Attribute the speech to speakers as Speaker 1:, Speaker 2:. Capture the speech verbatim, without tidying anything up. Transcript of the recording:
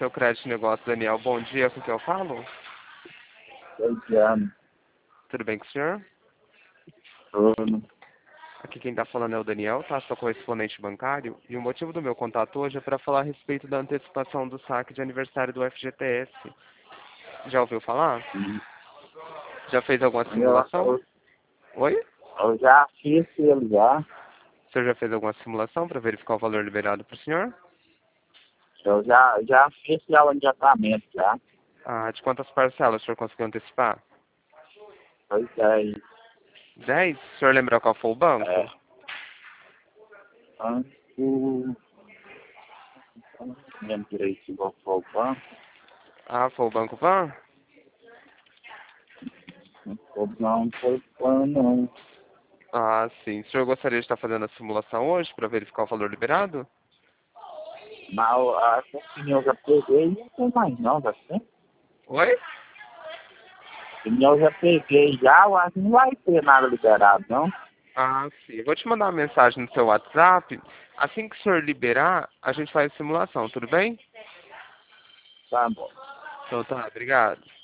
Speaker 1: seu crédito de negócio, Daniel. Bom dia, com quem eu falo?
Speaker 2: Luciano.
Speaker 1: Tudo bem com o senhor?
Speaker 2: Bruno.
Speaker 1: Aqui quem está falando é o Daniel, tá? Sou correspondente bancário. E o motivo do meu contato hoje é para falar a respeito da antecipação do saque de aniversário do F G T S. Já ouviu falar?
Speaker 2: Sim.
Speaker 1: Já fez alguma
Speaker 2: Eu,
Speaker 1: simulação?
Speaker 2: eu,
Speaker 1: Oi?
Speaker 2: eu já fiz ele já.
Speaker 1: O senhor já fez alguma simulação para verificar o valor liberado para o senhor?
Speaker 2: Eu já, já fiz já o adiantamento já.
Speaker 1: Ah, de quantas parcelas o senhor conseguiu antecipar?
Speaker 2: Pois é.
Speaker 1: Dez? O senhor lembra qual foi o banco?
Speaker 2: É. Banco. Não lembro direito qual foi o banco.
Speaker 1: Ah, foi o Banco Pan?
Speaker 2: Não foi, não foi o banco, não.
Speaker 1: Ah, sim. O senhor gostaria de estar fazendo a simulação hoje para verificar o valor liberado?
Speaker 2: Mas a opinião eu já peguei e não tem mais não, já tem.
Speaker 1: Oi?
Speaker 2: Opinião eu já peguei já, eu acho que não vai ter nada liberado, não.
Speaker 1: Ah, sim. Eu vou te mandar uma mensagem no seu WhatsApp. Assim que o senhor liberar, a gente faz a simulação, tudo bem?
Speaker 2: Tá bom.
Speaker 1: Então tá, obrigado.